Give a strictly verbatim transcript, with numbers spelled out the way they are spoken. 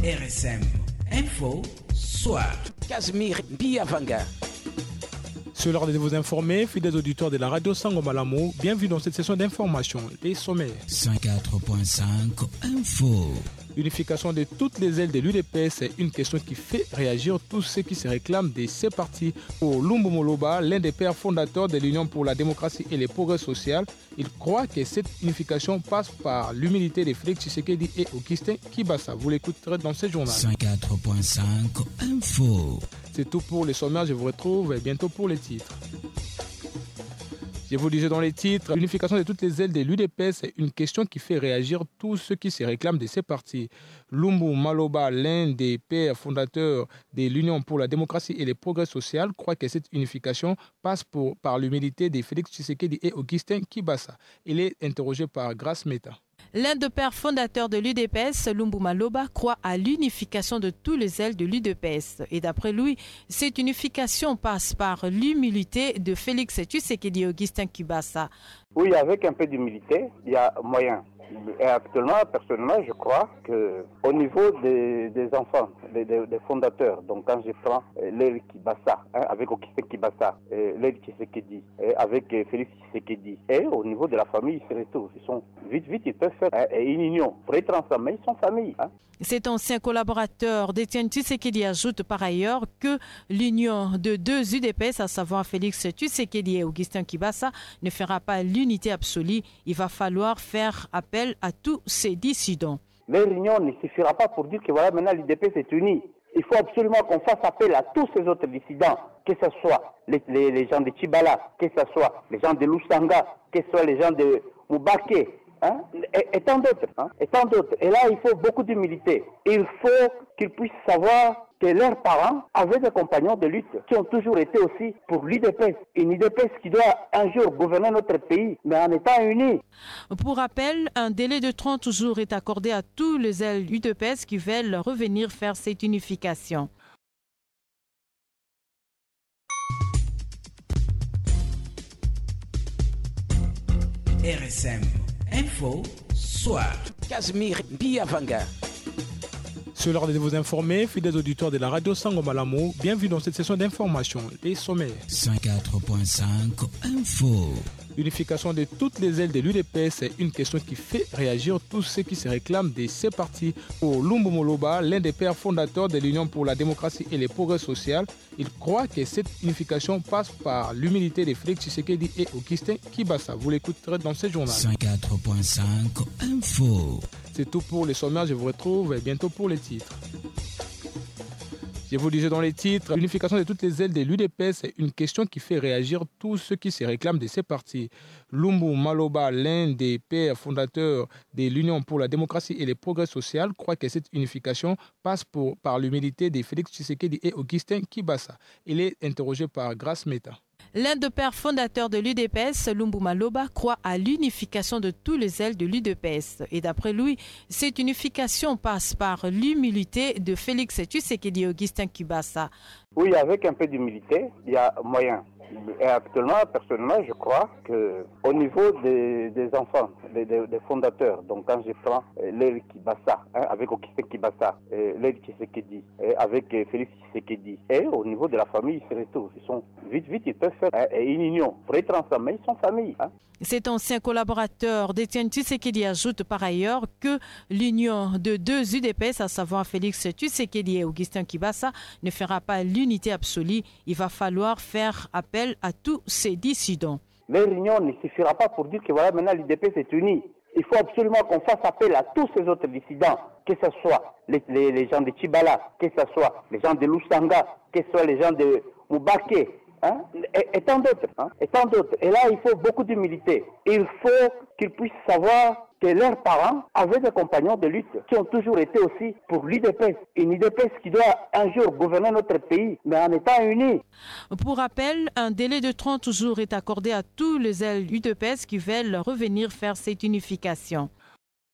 R S M Info Soir. Casimir Biavanga. C'est l'heure de vous informer, fidèles auditeurs de la radio Sangomalamu. Bienvenue dans cette session d'information. Les sommaires. cinquante-quatre point cinq Info. L'unification de toutes les ailes de l'U D P S est une question qui fait réagir tous ceux qui se réclament de ces partis. Pour Lumbu Moloba, l'un des pères fondateurs de l'Union pour la démocratie et le progrès social, il croit que cette unification passe par l'humilité de Félix Tshisekedi et Augustin Kibasa. Vous l'écouterez dans ce journal. cinquante-quatre point cinq Info. C'est tout pour les sommaires, je vous retrouve bientôt pour les titres. Je vous disais dans les titres, l'unification de toutes les ailes de l'U D P S est une question qui fait réagir tous ceux qui se réclament de ces partis. Lumbu Maloba, l'un des pères fondateurs de l'Union pour la démocratie et le progrès social, croit que cette unification passe pour, par l'humilité de Félix Tshisekedi et Augustin Kibasa. Il est interrogé par Grace Meta. L'un des pères fondateurs de l'U D P S, Lumbu Maloba, croit à l'unification de tous les ailes de l'U D P S. Et d'après lui, cette unification passe par l'humilité de Félix Tshisekedi et Augustin Kibasa. Oui, avec un peu d'humilité, il y a moyen. Et actuellement, personnellement, je crois qu'au niveau des, des enfants, des, des, des fondateurs, donc quand je prends Léry Kibasa, hein, avec Augustin Kibasa, Léry Tshisekedi, avec Félix Tshisekedi, et au niveau de la famille, ils se retrouvent. Ils sont vite, vite, ils peuvent faire hein, une union. Pour être ensemble, ils sont famille. Hein. Cet ancien collaborateur d'Étienne Tshisekedi ajoute par ailleurs que l'union de deux U D P S, à savoir Félix Tshisekedi et Augustin Kibasa, ne fera pas l'unité absolue. Il va falloir faire appel à tous ces dissidents. Leur union ne suffira pas pour dire que voilà, maintenant l'U D P S est unie. Il faut absolument qu'on fasse appel à tous ces autres dissidents, que ce soit les, les, les gens de Tchibala, que ce soit les gens de Lusanga, que ce soit les gens de Moubaké, hein, et, et tant d'autres. Hein, et tant d'autres. Et là, il faut beaucoup d'humilité. Il faut qu'ils puissent savoir que leurs parents avaient des compagnons de lutte qui ont toujours été aussi pour l'U D P S. Une U D P S qui doit un jour gouverner notre pays, mais en étant unis. Pour rappel, un délai de trente jours est accordé à tous les ailes U D P S qui veulent revenir faire cette unification. R S M Info Soir. Casimir Biavanga. C'est l'heure de vous informer, fidèles auditeurs de la radio Sangomalamu. Bienvenue dans cette session d'information. Les sommaires. cinquante-quatre point cinq Info. L'unification de toutes les ailes de l'U D P S est une question qui fait réagir tous ceux qui se réclament de ces partis. Pour Lumbu Moloba, l'un des pères fondateurs de l'Union pour la démocratie et le progrès social, il croit que cette unification passe par l'humilité de Félix Tshisekedi et Augustin Kibasa. Vous l'écouterez dans ce journal. cinquante-quatre point cinq Info. C'est tout pour les sommaires, je vous retrouve bientôt pour les titres. Je vous disais dans les titres, l'unification de toutes les ailes de l'U D P S est une question qui fait réagir tous ceux qui se réclament de ces partis. Lumbu Maloba, l'un des pères fondateurs de l'Union pour la démocratie et le progrès social, croit que cette unification passe pour, par l'humilité de Félix Tshisekedi et Augustin Kibasa. Il est interrogé par Grace Meta. L'un des pères fondateurs de l'U D P S, Lumbu Maloba, croit à l'unification de tous les ailes de l'U D P S. Et d'après lui, cette unification passe par l'humilité de Félix Tshisekedi et Augustin Kibasa. Oui, avec un peu d'humilité, il y a moyen. Et actuellement, personnellement, je crois qu'au niveau des, des enfants, des, des, des fondateurs, donc quand je prends Léry Kibasa, hein, avec Augustin Kibasa, Léry Tshisekedi, avec Félix Tshisekedi, et au niveau de la famille, ils se retrouvent. Ils sont vite, vite, ils peuvent faire hein, une union. Pour être ensemble, ils sont famille. Hein. Cet ancien collaborateur d'Étienne Tshisekedi ajoute par ailleurs que l'union de deux U D P S, à savoir Félix Tshisekedi et Augustin Kibasa, ne fera pas l'unité absolue. Il va falloir faire appel à tous ces dissidents. Leur union ne suffira pas pour dire que voilà, maintenant l'U D P S est unie. Il faut absolument qu'on fasse appel à tous ces autres dissidents, que ce soit les, les, les gens de Tchibala, que ce soit les gens de Lusanga, que ce soit les gens de Moubaké, hein, et, et tant d'autres. Hein, et tant d'autres. Et là, il faut beaucoup d'humilité. Il faut qu'ils puissent savoir que leurs parents avaient des compagnons de lutte qui ont toujours été aussi pour l'U D P S. Une U D P S qui doit un jour gouverner notre pays, mais en étant unis. Pour rappel, un délai de trente jours est accordé à tous les ailes U D P S qui veulent revenir faire cette unification.